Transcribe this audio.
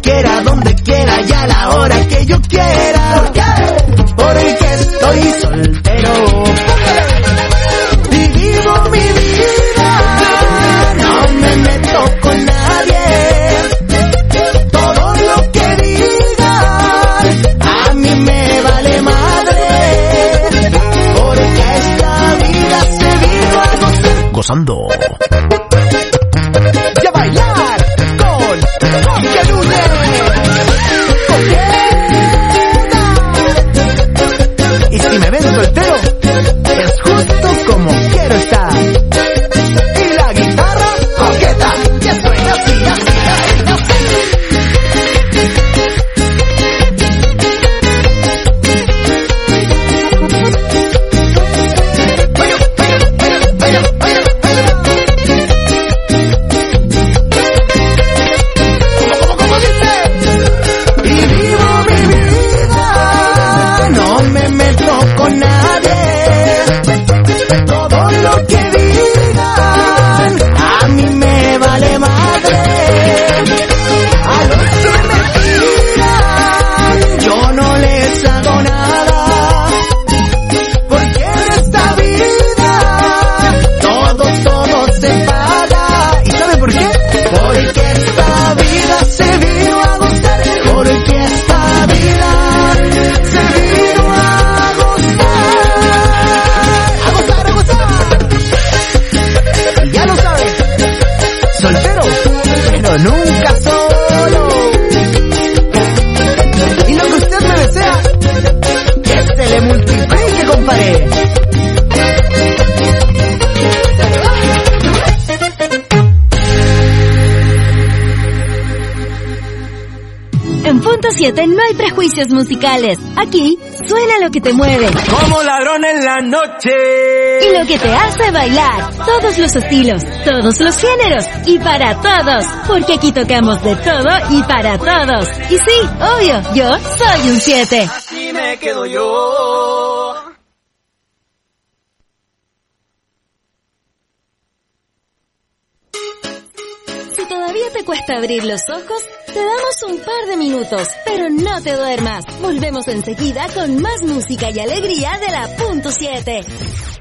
quiera, donde quiera y a la hora que yo quiera. ¿Por qué? Porque estoy soltero y vivo mi vida. No me meto con nadie. Todo lo que digan a mí me vale madre. Porque esta vida se vino a gozar. Gozando. Y a bailar con Jorge Núñez. Y si me ven soltero, es justo como quiero estar. Y la guitarra coqueta, que suena así, así, así, así. ¿Cómo dice? Y vivo mi vida, no me meto con nadie. Todo lo que digan a mí me vale madre. A los que me tiran yo no les hago nada. Porque en esta vida todo se paga. ¿Y sabe por qué? Porque esta vida se vino a gozar. Porque esta vida se vino a gozar. A gozar, a gozar. Y ya lo sabe, soltero, pero nunca solo. Y lo que usted me desea, que se le multiplique, compadre. En Punto 7 no hay prejuicios musicales. Aquí suena lo que te mueve Como ladrón en la noche. y lo que te hace bailar. Todos los estilos, todos los géneros y para todos. Porque aquí tocamos de todo y para todos. Y sí, obvio, yo soy un 7. Así me quedo yo. Si todavía te cuesta abrir los ojos, te damos un par de minutos, pero no te duermas. Volvemos enseguida con más música y alegría de la Punto 7.